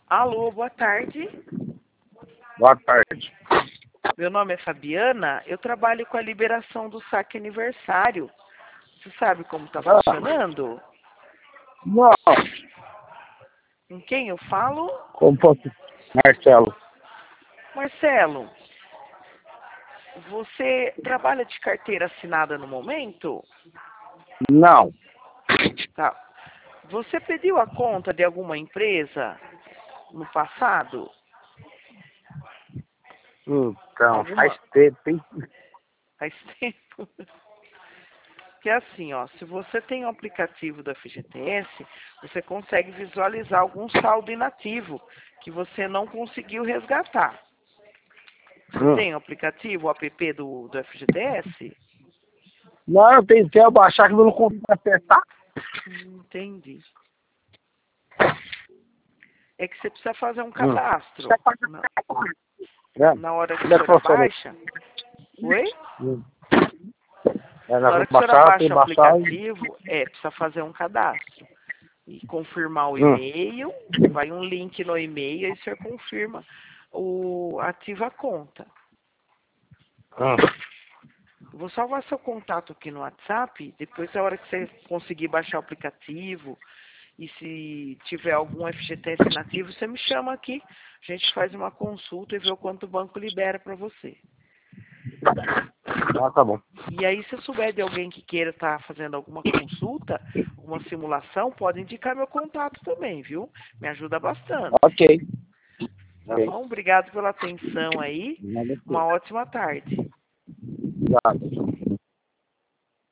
Alô, boa tarde. Boa tarde. Meu nome é Fabiana, eu trabalho com a liberação do saque aniversário. Você sabe como está funcionando? Não, Com quem eu falo? como posso... Marcelo. Marcelo, você trabalha de carteira assinada no momento? Não, Tá. Você pediu a conta de alguma empresa no passado? então, Alguma? faz tempo, hein? Faz tempo. Que é assim, ó, se você tem um aplicativo do FGTS, você consegue visualizar algum saldo inativo que você não conseguiu resgatar. Você tem o aplicativo, o app do FGTS? Não, eu tentei abaixar que eu não consegui acertar. Entendi. É que você precisa fazer um cadastro. Na hora que o senhor abaixa. Oi? É, Na na hora que o senhor baixar, tem abaixa que o baixar. aplicativo, precisa fazer um cadastro. E confirmar o e-mail, vai um link no e-mail, aí o senhor confirma ativa a conta. Vou salvar seu contato aqui no WhatsApp, depois a hora que você conseguir baixar o aplicativo e se tiver algum FGTS nativo, você me chama aqui, a gente faz uma consulta e vê o quanto o banco libera para você. Ah, tá bom. E aí, se eu souber de alguém que queira estar fazendo alguma consulta, uma simulação, pode indicar meu contato também, viu? Me ajuda bastante. Ok. Tá bom? Obrigado pela atenção aí. Uma ótima tarde. Obrigado.